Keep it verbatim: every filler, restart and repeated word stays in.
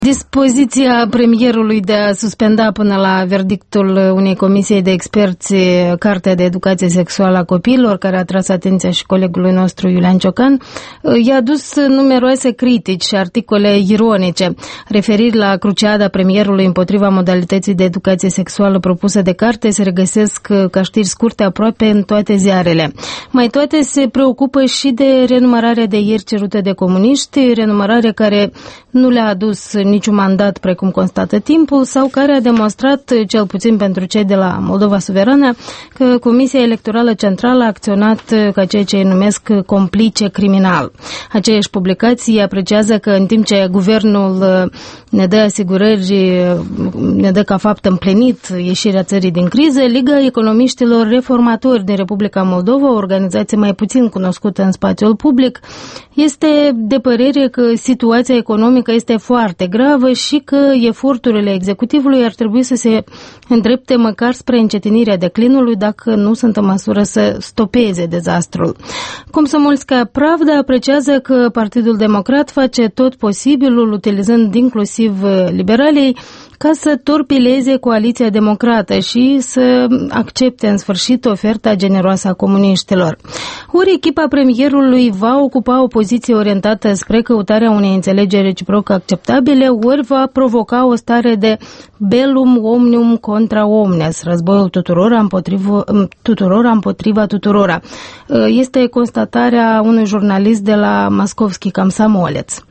Dispoziția premierului de a suspenda până la verdictul unei comisii de experți Cartea de Educație Sexuală a Copiilor, care a tras atenția și colegului nostru Iulian Ciocan, i-a adus numeroase critici și articole ironice. Referiri la cruciada premierului împotriva modalității de educație sexuală propusă de carte se regăsesc ca știri scurte aproape în toate ziarele. Mai toate se preocupă și de renumărarea de ieri cerută de comuniști, renumărare care nu le-a adus niciun mandat precum constată timpul sau care a demonstrat, cel puțin pentru cei de la Moldova Suverană, că Comisia Electorală Centrală a acționat ca ceea ce îi numesc complice criminal. Aceeași publicație apreciază că în timp ce guvernul ne dă asigurări, ne dă ca fapt împlinit ieșirea țării din criză, Liga Economiștilor Reformatori din Republica Moldova, o organizație mai puțin cunoscută în spațiul public, este de părere că situația economică este foarte gravă și că eforturile executivului ar trebui să se îndrepte măcar spre încetinirea declinului dacă nu sunt în măsură să stopeze dezastrul. Komsomolskaya Pravda apreciază că Partidul Democrat face tot posibilul, utilizând inclusiv liberalii, ca să torpileze coaliția democrată și să accepte în sfârșit oferta generoasă a comuniștilor. Ori echipa premierului va ocupa o poziție orientată spre căutarea unei înțelegeri reciproc acceptabile, ori va provoca o stare de bellum omnium contra omnes, războiul tuturora împotriva, tuturora împotriva tuturora. Este constatarea unui jurnalist de la Moscovski Komsomolets.